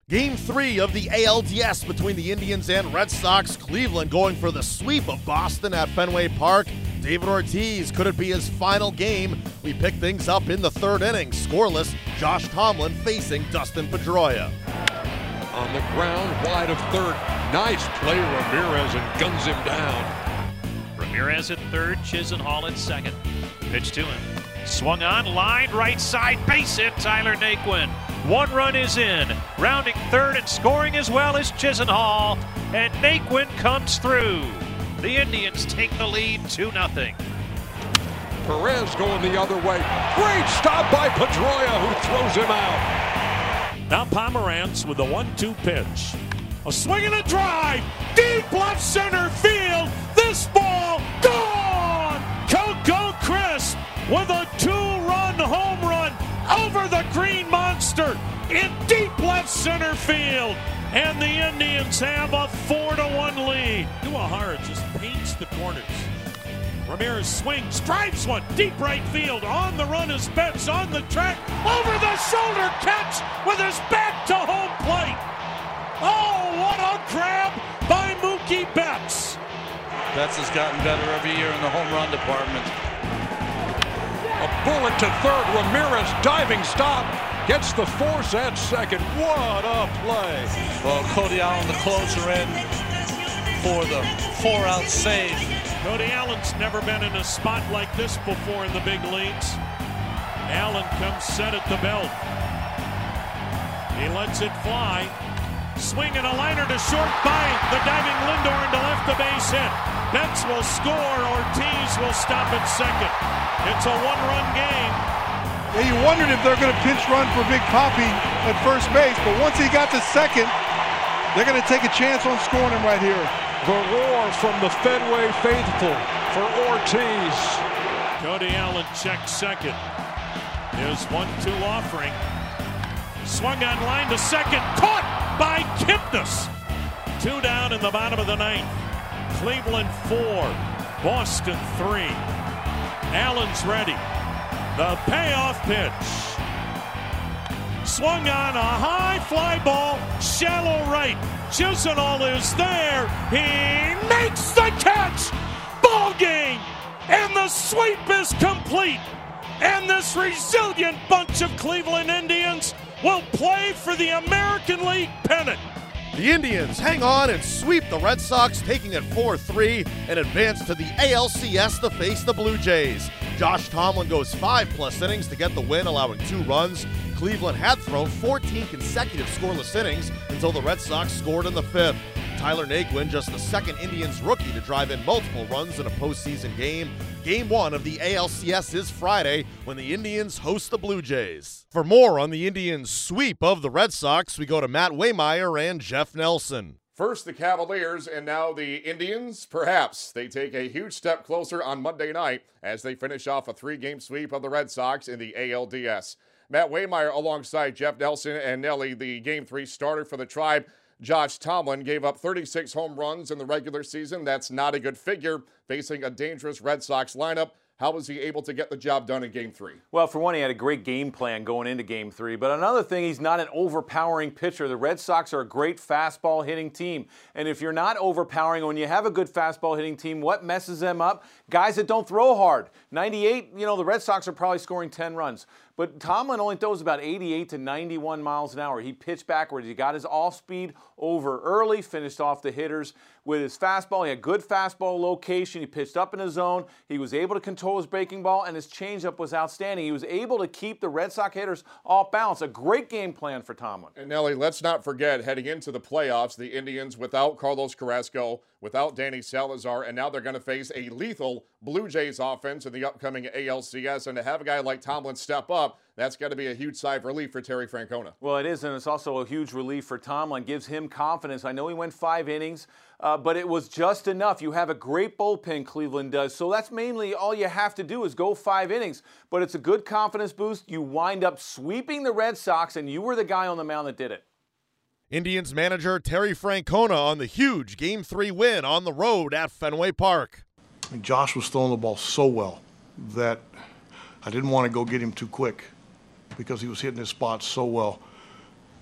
Game 3 of the ALDS between the Indians and Red Sox. Cleveland going for the sweep of Boston at Fenway Park. David Ortiz, could it be his final game? We pick things up in the third inning. Scoreless, Josh Tomlin facing Dustin Pedroia. On the ground, wide of third. Nice play, Ramirez, and guns him down. Ramirez at third, Chisenhall at second. Pitch to him. Swung on, line, right side, base hit, Tyler Naquin. One run is in. Rounding third and scoring as well as Chisenhall. And Naquin comes through. The Indians take the lead 2-0. Perez going the other way. Great stop by Pedroia, who throws him out. Now Pomeranz with the 1-2 pitch. A swing and a drive. Deep left center field. This ball gone. Coco Crisp with a 2-run home run over the Green Monster in deep left center field. And the Indians have a 4-1 lead. Uehara just paints the corners. Ramirez swings, drives one, deep right field. On the run is Betts on the track. Over the shoulder catch with his back to home plate. Oh, what a grab by Mookie Betts. Betts has gotten better every year in the home run department. A bullet to third. Ramirez diving stop. Gets the force at second. What a play. Well, Cody Allen, the closer, in for the 4-out save. Cody Allen's never been in a spot like this before in the big leagues. Allen comes set at the belt. He lets it fly. Swing and a liner to short by the diving Lindor into left, the base hit. Betts will score. Ortiz will stop at second. It's a one-run game. Yeah, you wondered if they're going to pinch run for Big Papi at first base, but once he got to second, they're going to take a chance on scoring him right here. The roar from the Fenway faithful for Ortiz. Cody Allen checks second. His 1-2 offering. Swung on line to second. Caught by Kipnis. 2 down in the bottom of the ninth. Cleveland 4, Boston 3. Allen's ready. The payoff pitch. Swung on a high fly ball, shallow right. Chisenhall is there. He makes the catch. Ball game. And the sweep is complete. And this resilient bunch of Cleveland Indians will play for the American League pennant. The Indians hang on and sweep the Red Sox, taking it 4-3 and advance to the ALCS to face the Blue Jays. Josh Tomlin goes 5+ innings to get the win, allowing 2 runs. Cleveland had thrown 14 consecutive scoreless innings until the Red Sox scored in the 5th. Tyler Naquin, just the second Indians rookie to drive in multiple runs in a postseason game. Game 1 of the ALCS is Friday when the Indians host the Blue Jays. For more on the Indians' sweep of the Red Sox, we go to Matt Waymeyer and Jeff Nelson. First the Cavaliers and now the Indians. Perhaps they take a huge step closer on Monday night as they finish off a 3-game sweep of the Red Sox in the ALDS. Matt Waymeyer alongside Jeff Nelson and Nelly, the Game 3 starter for the Tribe. Josh Tomlin gave up 36 home runs in the regular season. That's not a good figure facing a dangerous Red Sox lineup. How was he able to get the job done in Game 3? Well, for one, he had a great game plan going into Game 3. But another thing, he's not an overpowering pitcher. The Red Sox are a great fastball hitting team. And if you're not overpowering, when you have a good fastball hitting team, what messes them up? Guys that don't throw hard. 98, the Red Sox are probably scoring 10 runs. But Tomlin only throws about 88 to 91 miles an hour. He pitched backwards. He got his off-speed over early, finished off the hitters with his fastball. He had good fastball location. He pitched up in his zone. He was able to control his breaking ball, and his changeup was outstanding. He was able to keep the Red Sox hitters off balance. A great game plan for Tomlin. And Nelly, let's not forget, heading into the playoffs, the Indians without Carlos Carrasco, without Danny Salazar, and now they're going to face a lethal Blue Jays offense in the upcoming ALCS. And to have a guy like Tomlin step up, that's got to be a huge sigh of relief for Terry Francona. Well, it is, and it's also a huge relief for Tomlin. Gives him confidence. I know he went 5 innings, but it was just enough. You have a great bullpen, Cleveland does, so that's mainly all you have to do is go 5 innings. But it's a good confidence boost. You wind up sweeping the Red Sox, and you were the guy on the mound that did it. Indians manager Terry Francona on the huge Game 3 win on the road at Fenway Park. Josh was throwing the ball so well that I didn't want to go get him too quick because he was hitting his spots so well.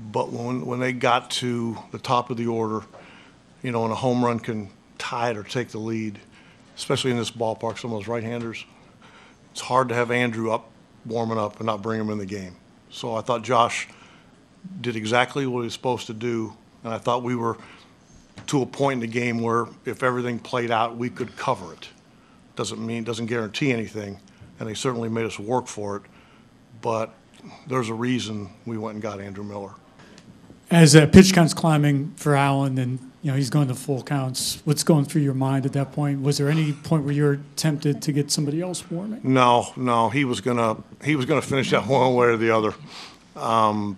But when they got to the top of the order, you know, and a home run can tie it or take the lead, especially in this ballpark, some of those right-handers, it's hard to have Andrew up, warming up, and not bring him in the game. So I thought Josh did exactly what he was supposed to do, and I thought we were to a point in the game where if everything played out, we could cover it. Doesn't guarantee anything, and they certainly made us work for it, but there's a reason we went and got Andrew Miller. As pitch count's climbing for Allen, and you know he's going to full counts, what's going through your mind at that point? Was there any point where you were tempted to get somebody else warming? No, he was gonna finish that one way or the other. Kind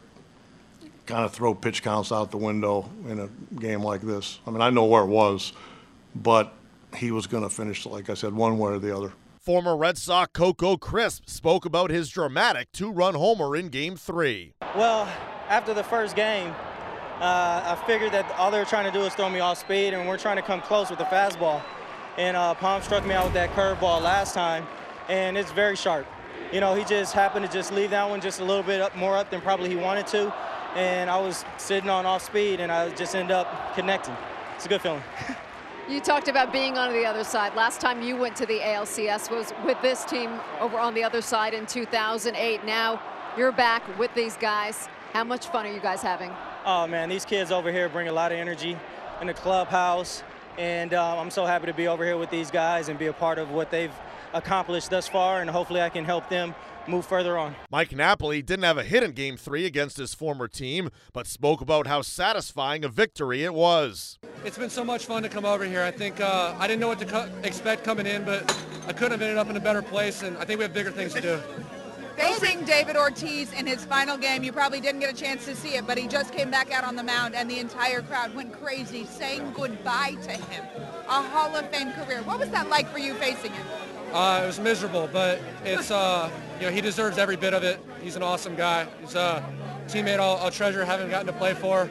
of throw pitch counts out the window in a game like this. I mean, I know where it was, but he was going to finish, like I said, one way or the other. Former Red Sox Coco Crisp spoke about his dramatic 2-run homer in Game 3. Well, after the first game, I figured that all they were trying to do was throw me off speed, and we're trying to come close with the fastball. And Palm struck me out with that curveball last time, and it's very sharp. You know, he just happened to just leave that one just a little bit more up than probably he wanted to, and I was sitting on off speed, and I just ended up connecting. It's a good feeling. You talked about being on the other side. Last time you went to the ALCS was with this team over on the other side in 2008. Now you're back with these guys. How much fun are you guys having? Oh, man, these kids over here bring a lot of energy in the clubhouse, and I'm so happy to be over here with these guys and be a part of what they've accomplished thus far, and hopefully I can help them move further on. Mike Napoli didn't have a hit in Game 3 against his former team, but spoke about how satisfying a victory it was. It's been so much fun to come over here. I think I didn't know what to expect coming in, but I couldn't have ended up in a better place, and I think we have bigger things to do. Facing David Ortiz in his final game, you probably didn't get a chance to see it, but he just came back out on the mound, and the entire crowd went crazy saying goodbye to him. A Hall of Fame career. What was that like for you facing him? It was miserable, but it's you know, he deserves every bit of it. He's an awesome guy. He's a teammate I'll treasure having gotten to play for.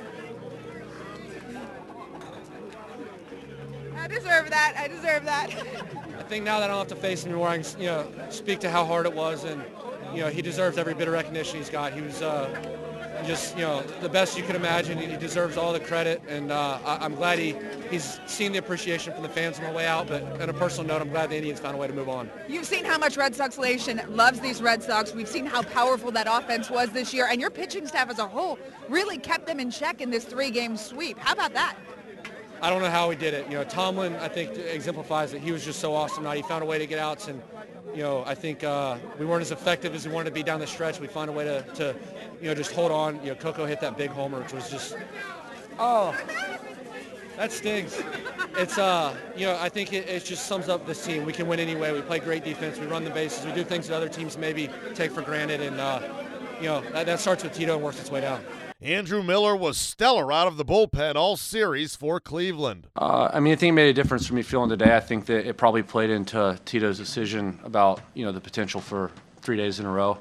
I deserve that. I deserve that. I think now that I don't have to face him anymore, I can, you know, speak to how hard it was, and you know, he deserves every bit of recognition he's got. He was just, you know, the best you could imagine. He deserves all the credit, and I'm glad he's seen the appreciation from the fans on the way out, but on a personal note, I'm glad the Indians found a way to move on. You've seen how much Red Sox Nation loves these Red Sox. We've seen how powerful that offense was this year, and your pitching staff as a whole really kept them in check in this 3-game sweep. How about that? I don't know how he did it. You know, Tomlin, I think, exemplifies it. He was just so awesome tonight. He found a way to get outs, and you know, I think we weren't as effective as we wanted to be down the stretch. We found a way to you know, just hold on. You know, Coco hit that big homer, which was just, oh, that stings. It's, you know, I think it just sums up this team. We can win anyway. We play great defense. We run the bases. We do things that other teams maybe take for granted, and you know, that starts with Tito and works its way down. Andrew Miller was stellar out of the bullpen all series for Cleveland. I mean, I think it made a difference for me feeling today. I think that it probably played into Tito's decision about, you know, the potential for 3 days in a row.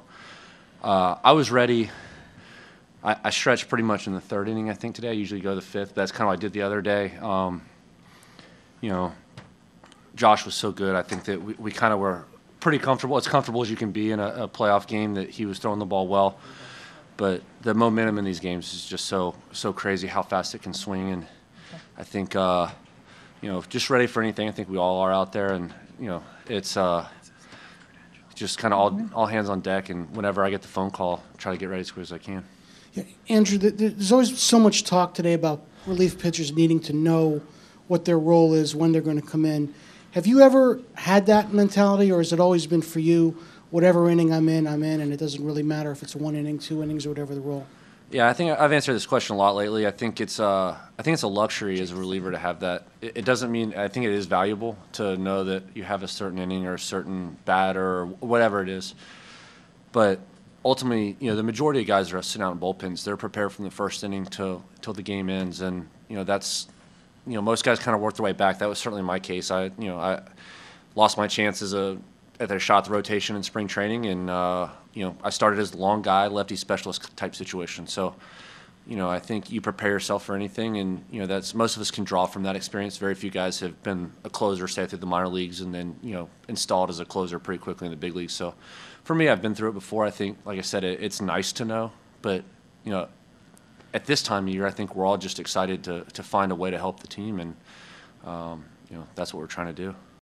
I was ready. I stretched pretty much in the third inning, I think, today. I usually go the fifth, but that's kind of what I did the other day. You know, Josh was so good. I think that we kind of were pretty comfortable, as comfortable as you can be in a playoff game, that he was throwing the ball well. But the momentum in these games is just so crazy how fast it can swing. And I think, you know, just ready for anything. I think we all are out there. And, you know, it's just kind of all hands on deck. And whenever I get the phone call, try to get ready as quick as I can. Yeah, Andrew, there's always so much talk today about relief pitchers needing to know what their role is, when they're going to come in. Have you ever had that mentality, or has it always been for you, whatever inning I'm in, and it doesn't really matter if it's 1 inning, 2 innings, or whatever the role? Yeah, I think I've answered this question a lot lately. I think it's a luxury as a reliever to have that. It doesn't mean, I think it is valuable to know that you have a certain inning or a certain bat or whatever it is. But ultimately, you know, the majority of guys that are sitting out in bullpens, they're prepared from the first inning till the game ends, and you know, that's, you know, most guys kind of work their way back. That was certainly my case. I lost my chances at their shot the rotation in spring training, and you know, I started as the long guy, lefty specialist type situation. So, you know, I think you prepare yourself for anything, and you know, that's, most of us can draw from that experience. Very few guys have been a closer, say, through the minor leagues, and then, you know, installed as a closer pretty quickly in the big leagues. So, for me, I've been through it before. I think, like I said, it's nice to know, but you know, at this time of year, I think we're all just excited to find a way to help the team, and you know, that's what we're trying to do.